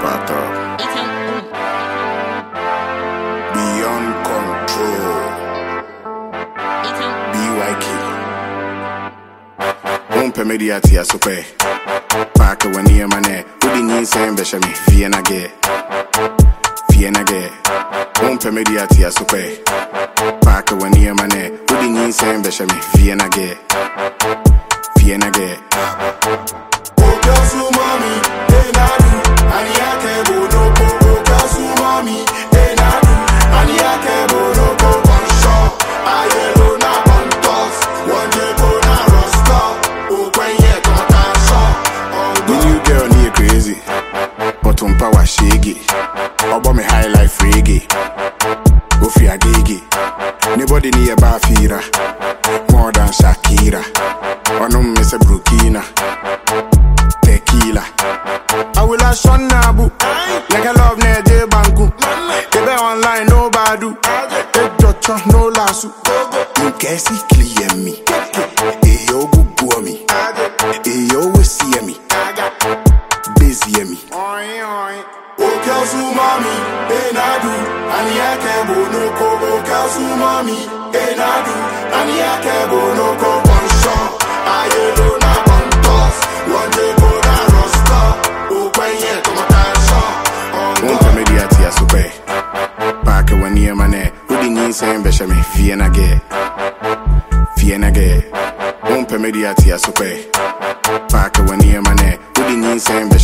Pato. Beyond control. BYK. Won't mediati asupe. Paka wani mane. Udi ni sembe shami. Vienna ge. Won't mediati asupe. Paka wani mane. Udi ni sembe shami. Vienna ge. Power shaggy, obo me high life reggae. Go free a gigi. Nobody near Bafira, more than Shakira. Onum miss a Burkina, tequila. I will have Sean Nabu, like I love Nede Banku. Ebe online no badu, Ejocha no lasu. In case he clear me, Eyo go me, Eyo we see me, busy me. Okasumami, enadu, aniyake bonoko. Okasumami, enadu, aniyake bonoko. One shot, ayelo na bontos. One day go na rosta. Okwenye tomatasha. Won't mediati asupe. Paka wani mane. Udi ni sembe shami. Vienna ge. Won't mediati asupe. Paka wani mane. Udi ni sembe.